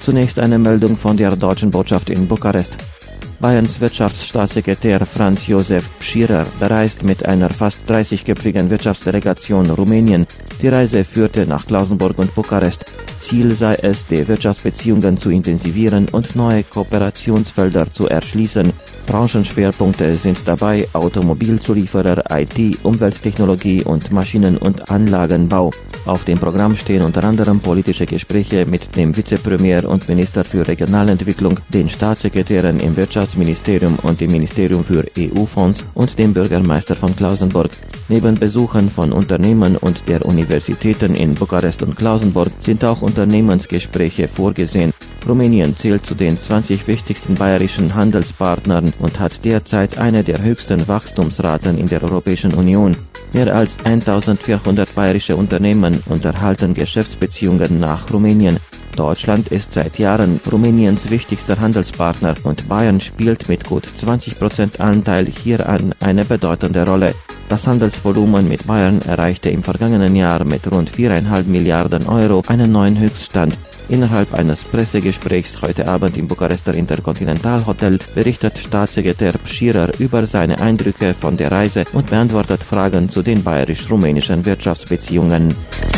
Zunächst eine Meldung von der deutschen Botschaft in Bukarest. Bayerns Wirtschaftsstaatssekretär Franz Josef Pschirer bereist mit einer fast 30-köpfigen Wirtschaftsdelegation Rumänien. Die Reise führte nach Klausenburg und Bukarest. Ziel sei es, die Wirtschaftsbeziehungen zu intensivieren und neue Kooperationsfelder zu erschließen. Branchenschwerpunkte sind dabei Automobilzulieferer, IT, Umwelttechnologie und Maschinen- und Anlagenbau. Auf dem Programm stehen unter anderem politische Gespräche mit dem Vizepremier und Minister für Regionalentwicklung, den Staatssekretären im Wirtschaftsministerium und dem Ministerium für EU-Fonds und dem Bürgermeister von Klausenburg. Neben Besuchen von Unternehmen und der Universitäten in Bukarest und Klausenburg sind auch Unternehmensgespräche vorgesehen. Rumänien zählt zu den 20 wichtigsten bayerischen Handelspartnern und hat derzeit eine der höchsten Wachstumsraten in der Europäischen Union. Mehr als 1400 bayerische Unternehmen unterhalten Geschäftsbeziehungen nach Rumänien. Deutschland ist seit Jahren Rumäniens wichtigster Handelspartner und Bayern spielt mit gut 20% Anteil hieran eine bedeutende Rolle. Das Handelsvolumen mit Bayern erreichte im vergangenen Jahr mit rund 4,5 Milliarden Euro einen neuen Höchststand. Innerhalb eines Pressegesprächs heute Abend im Bukarester Intercontinental Hotel berichtet Staatssekretär Pschirer über seine Eindrücke von der Reise und beantwortet Fragen zu den bayerisch-rumänischen Wirtschaftsbeziehungen.